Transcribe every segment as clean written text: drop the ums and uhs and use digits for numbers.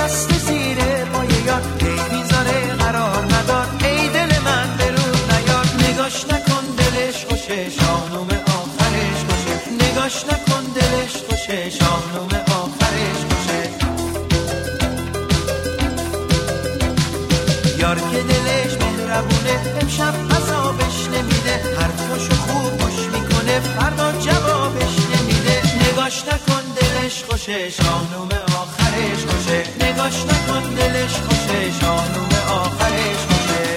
نشسته زیر پای یار، ای بیزاره قرار ندار، ای دل من به رو نیار. نگاش نکن دلش خوشه، شاهنوم آخرش خوشه. نگاش نکن دلش خوشه، شاهنوم آخرش خوشه. یار که دلش مهربونه، امشب عذابش نمیده، حرفاشو خوب گوش میکنه، فردا جوابش نمیده. نگاش نکن دلش خوشه، شاهنوم آخرش خوشه. نگاش نکن دلش خوشه، شاهنوم آخرش خوشه.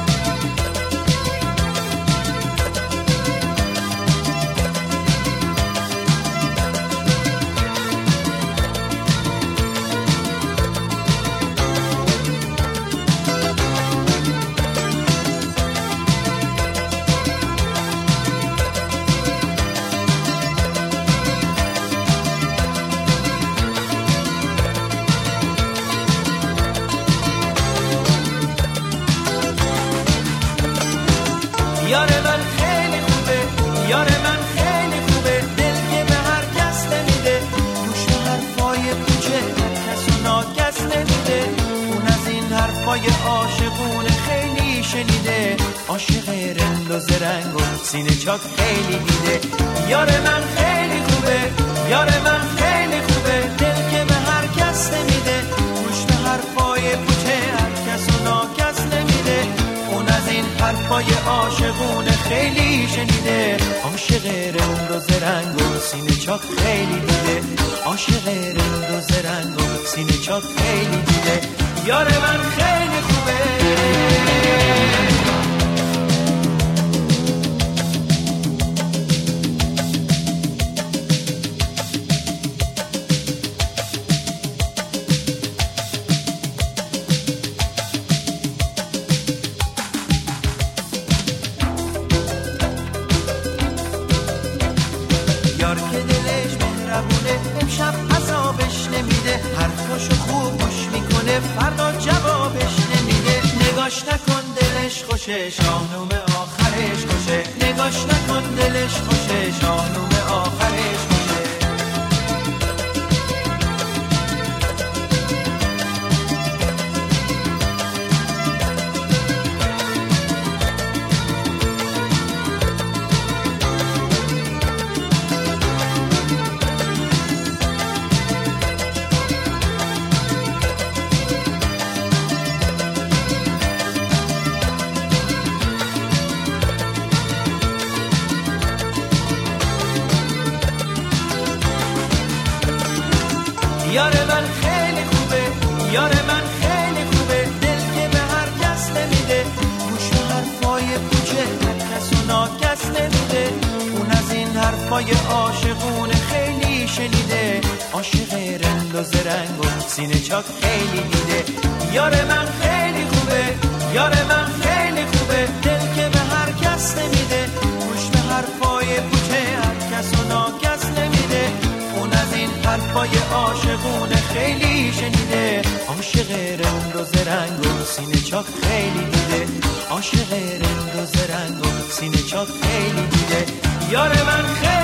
یار من خیلی خوبه، یار من خیلی خوبه، دل که به هر کس نمیده، گوش به حرفای کوچه هر کس و ناکس نمیده. اون از این حرفای عاشقونه خیلی شنیده، عاشق رند و زرنگ و سینه چاک خیلی دیده. یار من خیلی خوبه، یار من خیلی خوبه، دل که به هر کس نمیده، گوش به حرفای کوچه هر کس و ناکس نمیده. اون از این حرفای عاشقونه خیلی شنیده، عاشق رند و زرنگ و سینه چاک خیلی دیده. عاشق رند و زرنگ و سینه چاک خیلی دیده. یار من خیلی خوبه. یار که دلش مهربونه، امشب عذابش نمیده، حرفاشو خوب گوش میکنه، فردا جوابش نمیده. نگاش نکن دلش خوشه، شاهنوم آخرش خوشه. نگاش نکن دلش خوشه، شاهنوم آخرش خوشه. یار من خیلی خوبه، یار من خیلی خوبه، دل که به هر کس نمیده، گوش به حرفای کوچه هر کس و ناکس نمیده. اون از این حرفای عاشقونه خیلی شنیده، عاشق رند و زرنگ و سینه چاک خیلی دیده. یار من خیلی خوبه، یار من خیلی خوبه، دل که به هر کس نمیده، گوش به حرفای کوچه هر کس و ناکس نمیده. اون از این حرفای عاشقونه خیلی شنیده، عاشق رند و زرنگ و سینه چاک خیلی دیده. عاشق رند و زرنگ و سینه چاک خیلی دیده. یار من خیلی